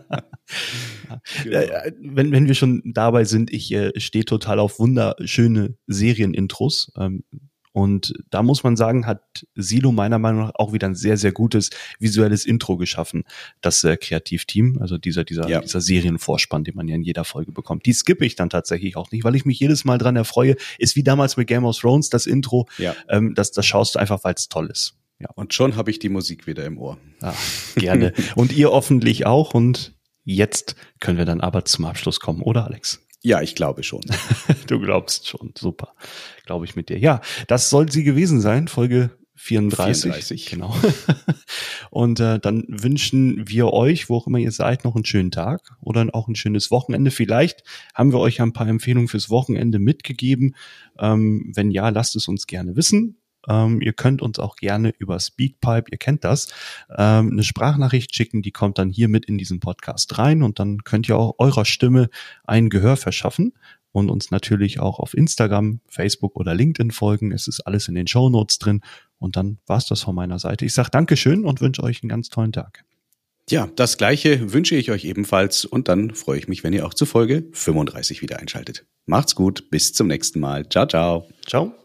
Genau. Äh, wenn, wenn wir schon dabei sind, ich äh, stehe total auf wunderschöne Serienintros. Ähm, und da muss man sagen, hat Silo meiner Meinung nach auch wieder ein sehr, sehr gutes visuelles Intro geschaffen. Das äh, Kreativteam, also dieser, dieser, ja. dieser Serienvorspann, den man ja in jeder Folge bekommt. Die skippe ich dann tatsächlich auch nicht, weil ich mich jedes Mal dran erfreue. Ist wie damals mit Game of Thrones das Intro. Ja. Ähm, das, das schaust du einfach, weil es toll ist. Ja. Und schon habe ich die Musik wieder im Ohr. Ah, gerne. Und ihr hoffentlich auch. Und jetzt können wir dann aber zum Abschluss kommen, oder Alex? Ja, ich glaube schon. Du glaubst schon, super. Glaube ich mit dir. Ja, das soll sie gewesen sein, Folge vierunddreißig. vierunddreißig. Genau. Und äh, dann wünschen wir euch, wo auch immer ihr seid, noch einen schönen Tag oder auch ein schönes Wochenende. Vielleicht haben wir euch ein paar Empfehlungen fürs Wochenende mitgegeben. Ähm, wenn ja, lasst es uns gerne wissen. Ähm, ihr könnt uns auch gerne über Speakpipe, ihr kennt das, ähm, eine Sprachnachricht schicken, die kommt dann hier mit in diesen Podcast rein und dann könnt ihr auch eurer Stimme ein Gehör verschaffen und uns natürlich auch auf Instagram, Facebook oder LinkedIn folgen. Es ist alles in den Shownotes drin und dann war's das von meiner Seite. Ich sage Dankeschön und wünsche euch einen ganz tollen Tag. Ja, das Gleiche wünsche ich euch ebenfalls und dann freue ich mich, wenn ihr auch zur Folge fünfunddreißig wieder einschaltet. Macht's gut, bis zum nächsten Mal. Ciao, ciao. Ciao.